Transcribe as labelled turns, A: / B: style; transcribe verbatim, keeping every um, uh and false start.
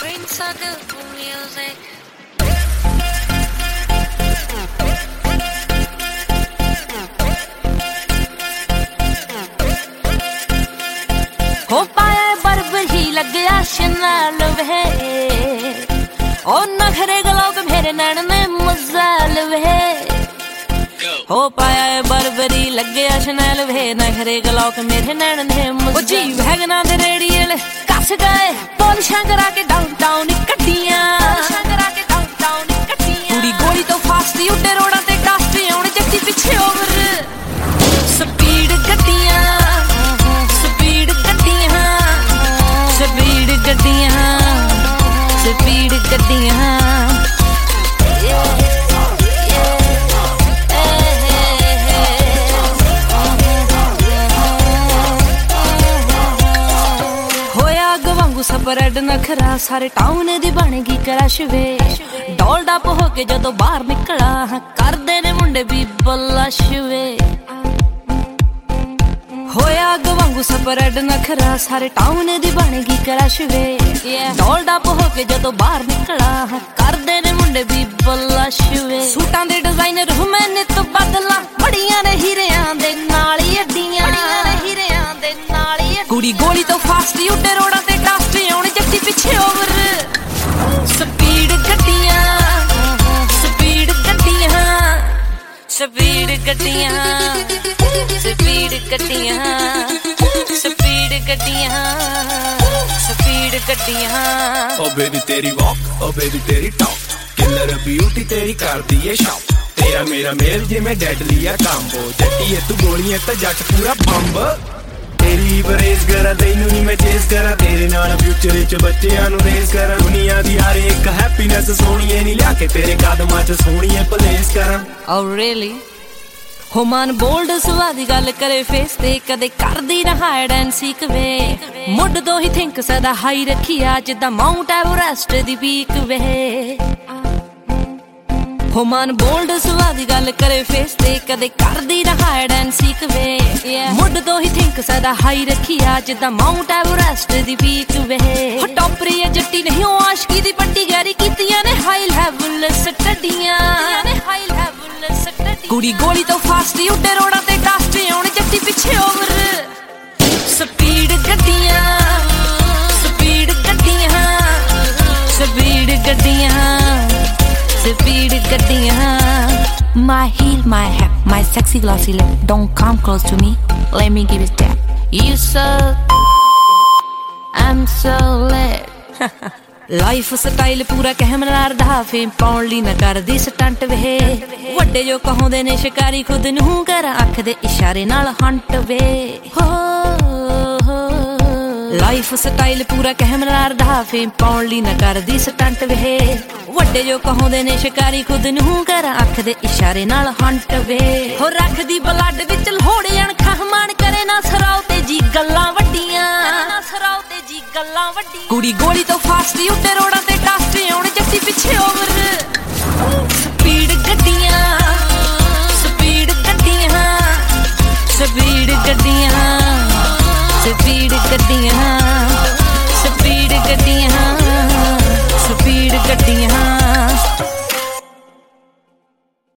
A: Prince of the music. हो पाया बर्बर ही लग गया शनाल वे ओ नखरे गलोग मेरे नैन ने मजाल वे हो पाया बर्बरी लग गया शनाल वे नखरे गलोग मेरे नैन ने मजाल जी वैगना दे रेडियल कस गए पॉलिशां करा के डाउनटाउन कट्टियां करा के डाउनटाउन कट्टियां पूरी गोली तो फास्ट ही उड़े रोडां ते कास्ट आउण जट्टी पिछे ओवर स्पीड गड्डियां स्पीड गड्डियां स्पीड गड्डियां स्पीड गड्डियां ਸਪਰੈਡ ਨਖਰਾ ਸਾਰੇ ਟਾਊਨ ਦੀ ਬਣ ਗਈ ਕ੍ਰਸ਼ ਵੇ ਡੋਲ ਡੱਪ ਹੋ ਕੇ ਜਦੋਂ ਬਾਹਰ ਨਿਕਲਾ ਕਰਦੇ ਨੇ ਮੁੰਡੇ ਵੀ ਬਲਸ਼ ਵੇ ਹੋਇਆ ਅੱਗ ਵਾਂਗੂ ਸਪਰੈਡ ਨਖਰਾ ਸਾਰੇ ਟਾਊਨ ਦੀ ਬਣ ਗਈ ਕ੍ਰਸ਼ ਵੇ ਡੋਲ ਡੱਪ ਹੋ ਕੇ ਜਦੋਂ ਬਾਹਰ ਨਿਕਲਾ ਕਰਦੇ ਨੇ ਮੁੰਡੇ ਵੀ ਬਲਸ਼ ਵੇ ਸੂਟਾਂ ਦੇ ਡਿਜ਼ਾਈਨਰ ਹੁਮੈਨੇ ਤੋਂ ਬਦਲਾ ਬੜੀਆਂ ਨੇ ਹੀਰਿਆਂ ਦੇ ਨਾਲ ਹੀ ਅੱਡੀਆਂ ਬੜੀਆਂ ਨੇ ਹੀਰਿਆਂ ਦੇ ਨਾਲ ਹੀ ਕੁੜੀ ਗੋਲੀ ਤੋਂ ਫਾਸਟ ਹੀ ਉੱਡੇ ਰੋਡਾਂ ਤੇ ਜੱਟੀ ਪਿੱਛੇ ਓਵਰ ਸਪੀਡ ਗੱਡੀਆਂ ਸਪੀਡ ਗੱਡੀਆਂ ਸਪੀਡ ਗੱਡੀਆਂ ਸਪੀਡ ਗੱਡੀਆਂ ਸਪੀਡ ਗੱਡੀਆਂ ਸਪੀਡ ਗੱਡੀਆਂ
B: ਓ ਬੇਬੀ ਤੇਰੀ ਵਾਕ ਓ ਬੇਬੀ ਤੇਰੀ ਟਾਕ ਕਿਲਰ ਬਿਊਟੀ ਤੇਰੀ ਕਰਦੀ ਏ ਸ਼ੌਕ ਤੇਰਾ ਮੇਰਾ ਮੇਲ ਜਿਵੇਂ ਡੈਡਲੀ ਆ ਕੰਬੋ ਜੱਟੀ ਏ ਤੂੰ ਗੋਲੀਆਂ ਤਾਂ ਜੱਟ ਪੂਰਾ ਬੰਬ ਤੇਰੀ ਬਰੇਸ ਕਰਾਂ ਤੈਨੂੰ ਨਹੀਂ ਮੈਂ ਚੇਸ ਕਰਾਂ ਤੇਰੇ ਨਾਲ ਫਿਊਚਰ ਵਿੱਚ ਬੱਚਿਆਂ ਨੂੰ ਰੇਸ ਕਰਾਂ ਦੁਨੀਆ ਦੀ ਹਰ ਇੱਕ ਹੈਪੀਨੈਸ ਸੋਹਣੀਏ ਨਹੀਂ ਲਿਆ ਕੇ ਤੇਰੇ ਕਦਮਾਂ 'ਚ ਸੋਹਣੀਏ ਪਲੇਸ ਕਰਾਂ
A: ਓ ਰੀਅਲੀ ਹੋ ਮਨ ਬੋਲਡ ਸੁਭਾਅ ਦੀ ਗੱਲ ਕਰੇ ਫੇਸ ਤੇ ਕਦੇ ਕਰਦੀ ਨਾ ਹਾਈਡ ਐਂਡ ਸੀਕ ਵੇ ਮੁੱਢ ਤੋਂ ਹੀ ਥਿੰਕ ਸਦਾ ਹਾਈ ਰੱਖਿਆ ਜਿੱਦਾਂ ਮਾਊਂਟ ਐਵਰੈਸਟ ਦੀ ਪੀਕ ਵੇ ਹੋ ਮਨ ਬੋਲਡ ਸੁਭਾਅ ਦੀ ਗੱਲ ਕਰੇ ਫੇਸ ਤੇ ਕਦੇ ਕਰਦੀ ਨਾ ਹਾਈਡ ਐਂਡ ਸੀਕ ਵੇ ਮੁੱਢ ਤੋਂ ਹੀ ਥਿੰਕ ਸਦਾ ਹਾਈ ਰੱਖਿਆ ਜਿੱਦਾਂ ਮਾਊਂਟ ਐਵਰੈਸਟ ਦੀ ਪੀਕ ਵੇ ਹੋ ਟੌਪਰੀ ਆ ਜੱਟੀ ਨਹੀਂ ਉਹ ਆਸ਼ਕੀ ਦੀ ਪੱਟੀ ਗੈਰੀ ਕੀਤੀਆਂ ਨੇ ਹਾਈ ਲੈਵਲ ਸਟੱਡੀਆਂ ਨੇ ਹਾਈ ਲੈਵਲ ਸਟੱਡੀ ਕੁੜੀ ਗੋਲੀ ਤੋਂ ਫਾਸਟ ਹੀ ਉੱਡੇ ਰੋਡਾਂ ਤੇ ਕਾਸਟ ਆਉਣ ਜੱਟੀ ਪਿੱਛੇ ਓਵਰ ਸਪੀਡ ਗੱਡੀਆਂ ਸਪੀਡ ਗੱਡੀਆਂ ਸਪੀਡ ਗੱਡੀਆਂ Speed gaddiyan. My heel, my hat, my sexy glossy lip. Don't come close to me, let me give it that. You so, I'm so lit. Life style ਪੂਰਾ camera ਦਾ fame ਪਾਉਣ ਲਈ ਨਾ ਕਰਦੀ stunt ਵੇ ਵੱਡੇ ਜੋ ਕਹਾਉਂਦੇ ਨੇ ਸ਼ਿਕਾਰੀ ਖੁਦ ਨੂੰ ਕਰ ਅੱਖ ਦੇ ਇਸ਼ਾਰੇ ਨਾਲ ਹੰਟ ਵੇ ਹੋ ਲਾਈਫ ਸਟਾਈਲ ਪੂਰਾ ਕੈਮਰਾ ਦਾ ਫੇਮ ਪਾਉਣ ਲਈ ਨਾ ਕਰਦੀ ਸਟੰਟ ਵੇ ਵੱਡੇ ਜੋ ਕਹਾਉਂਦੇ ਨੇ ਸ਼ਿਕਾਰੀ ਖੁਦ ਨੂੰ ਕਰ ਅੱਖ ਦੇ ਇਸ਼ਾਰੇ ਨਾਲ ਹੰਟ ਵੇ ਹੋ ਰੱਖਦੀ ਬਲੱਡ ਵਿੱਚ ਲੋੜੇ ਅਣਖਾਂ ਮਾਣ ਕਰੇ ਨਾ ਸਰਾਉ ਤੇ ਜੀ ਗੱਲਾਂ ਵੱਡੀਆਂ ਨਾ ਸਰਾਉ ਤੇ ਜੀ ਗੱਲਾਂ ਵੱਡੀਆਂ ਕੁੜੀ ਗੋਲੀ ਤੋਂ ਫਾਸਟ ਹੀ ਉੱਤੇ ਰੋਡਾਂ ਤੇ ਕਾਸਟ ਆਉਣ ਜੱਟੀ ਪਿੱਛੇ ਓਵਰ